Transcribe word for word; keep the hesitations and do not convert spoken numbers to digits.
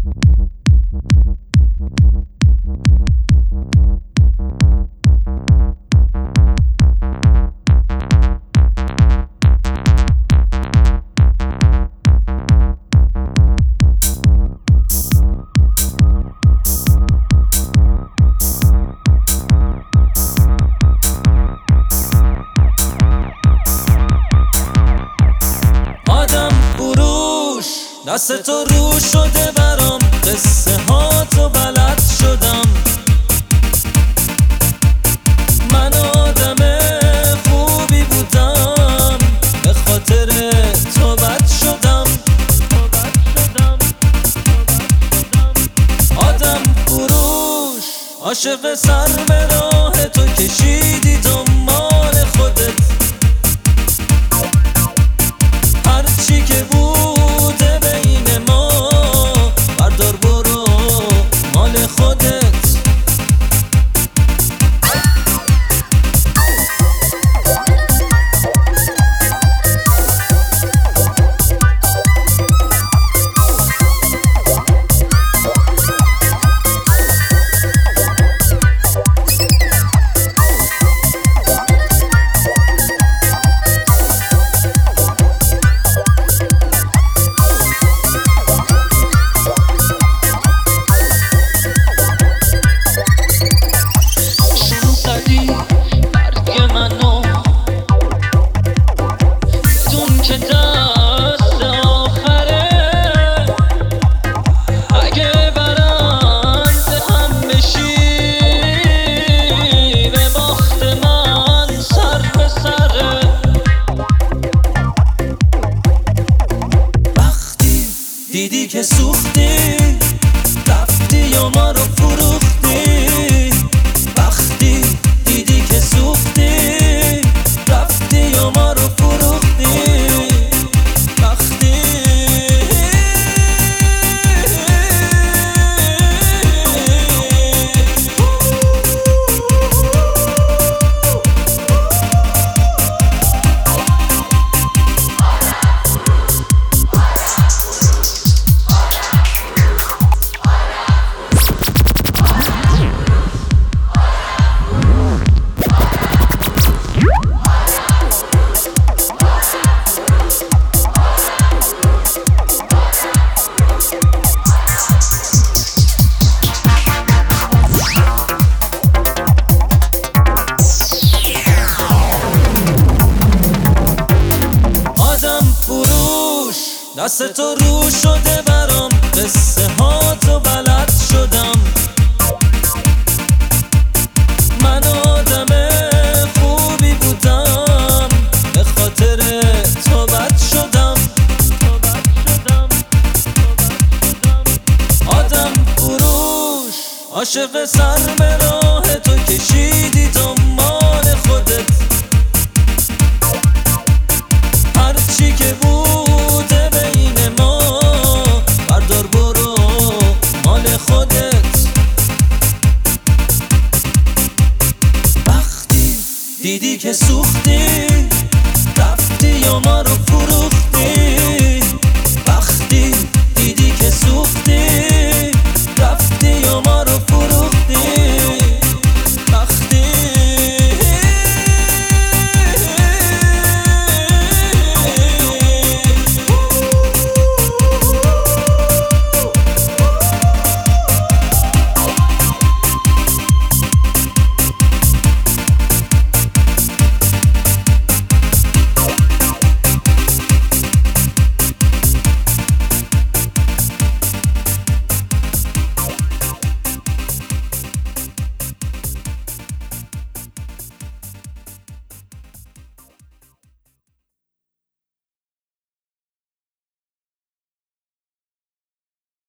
دست تو رو شده برام، قصه ها تو بلد شدم. من آدم خوبی بودم، به خاطر تو بد شدم. آدم فروش عاشق سر به راه تو کشیدی دنبال خودت. هرچی که بوده بین ما بردار برو مال خودت. دیدی که سوختی، رفتی یا ما رو فروختی. وقتی دیدی که سوختی، رفتی یا ما رو فروختی. وقتی دست تو رو شده برام، قصه ها تو بلد شدم. من آدم خوبی بودم، به خاطر تو بد شدم. آدم فروش عاشق سر به راه تو کشیدی دنبال خودت. هرچی که بوده بین ما بردار برو مال خودت. وقتی دیدی که سوختی،